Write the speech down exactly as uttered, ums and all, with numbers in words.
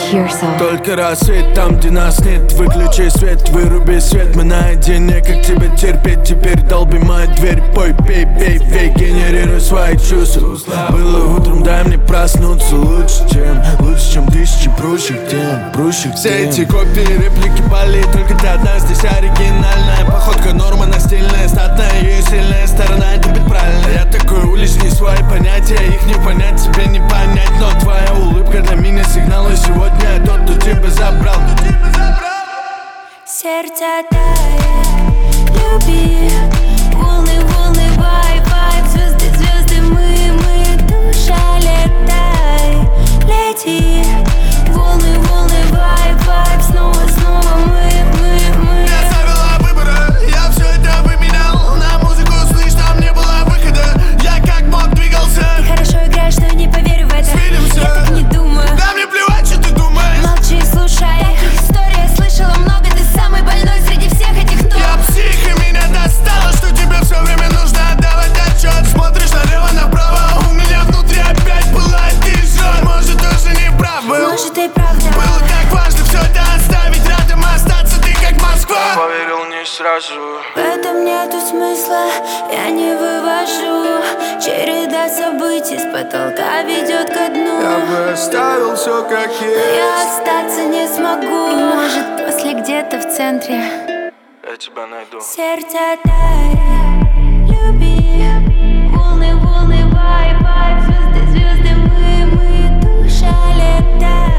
to yourself. Только рассвет там, где нас нет. Выключи свет, выруби свет. Мы наедине, как тебя терпеть. Теперь долби мою дверь. Пой, пей, пей, пей. Генерируй свои чувства. Было утром, дай мне проснуться. Лучше, чем, лучше, чем тысячи прочих тем, прочих тем. Все эти копии, реплики боли. Только ты одна здесь оригинальная. Походка норма, она стильная, статная. Ее сильная сторона, это быть правильно. Я такой уличный, свои понятия. Их не понять, тебе не понять. Но твоя улыбка для меня сигнал. И сегодня я тот, кто тебя забрал. Сердце тает, люби. Волны, волны, вайб, вайб. Звезды, звезды, мы, мы. Душа, летай, лети. Волны, волны, вайб, вайб. Снова, снова мы, мы, мы. Я оставила выбора, я все это выменял. На музыку слышь, там не было выхода. Я как мог двигался. Ты хорошо играешь, но не поверю в это. Свидимся. Я так не думаю. Да мне плевать, что ты думаешь. Молчи, слушай. Таких историй я слышала много. Ты самый больной среди всех этих кто. Я псих, и меня достало, что тебе все время нужно отдавать отчет. Смотришь налево, направо, у меня внутри опять пылает изжог. Может, тоже не прав был. Может, и правда. Было так важно все это оставить, рядом остаться, ты как Москва. Поверил не сразу. В этом нету смысла, я не вывожу. Череда событий с потолка ведет ко дну. Я бы оставил все как Но есть. я остаться не смогу. И может после где-то в центре Я тебя найду. сердце тает, люби. Волны, волны, вайб, вайб. Звезды, звезды, мы, мы. Душа летай.